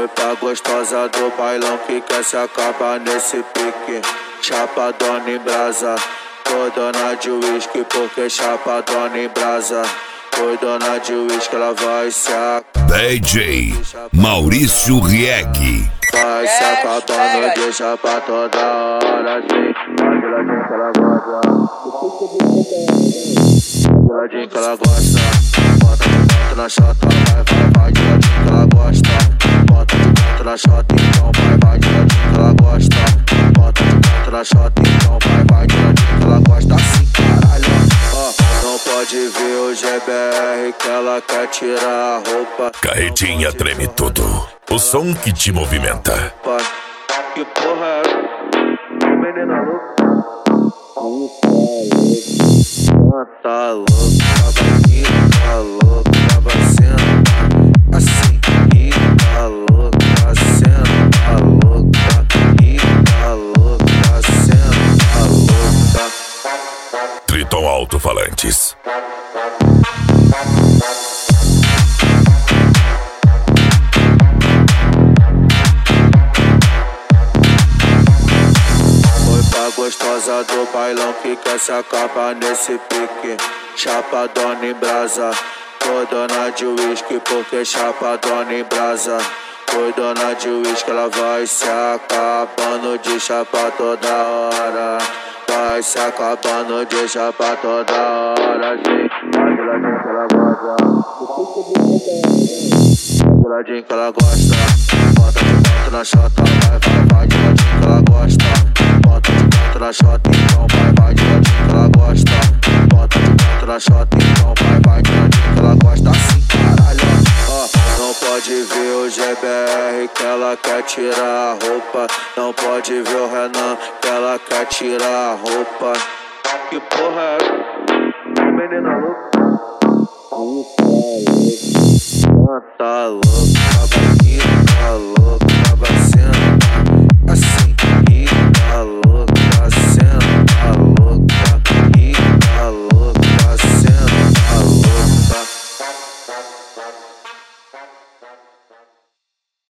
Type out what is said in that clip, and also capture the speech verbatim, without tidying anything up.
Foi pra gostosa do bailão que quer se acabar nesse pique. Chapadona em brasa, foi dona de uísque porque chapadona em brasa. Foi dona de uísque, ela vai se acabar. D J Maurício Rieg. Vai se acabando, deixa pra toda hora assim. Pode ladinho que ela gosta. Ladinho que ela gosta. Bota de dentro na chota, vai, vai, vai de ladinho que ela gosta. Bota de dentro na chota, então vai, vai de ladinho que ela gosta. Bota de dentro na chota, então vai, vai de ladinho que ela gosta. Assim, caralho, ó, não pode ver o G B R que ela quer tirar a roupa. Carretinha treme tudo, o som que te movimenta. Que porra é essa? Menina louca. Tá louca, vai tá louca, vai sentar assim. E tá louca, senta, tá louca. E tá louca, senta, tá louca. Triton Alto-Falantes. Gostosa do bailão que quer se acabar nesse pique. Chapadona em brasa, foi dona de uísque porque chapadona em brasa. Foi dona de uísque, ela vai se acabando de chapa toda hora. Vai se acabando de chapa toda hora. Sim, vai de ladinho que ela gosta. De ladinho que ela gosta. Bota de dentro na chota, vai, vai, vai de ladinho que ela gosta. Bota de dentro na chota, então vai, vai de ladinho que ela gosta. Bota de dentro na chota, então vai, vai de ladinho que ela gosta. Assim, caralho, ó, não pode ver o G B R que ela quer tirar a roupa. Não pode ver o Renan que ela quer tirar a roupa. Que porra é essa? Menina louca. Tá louca.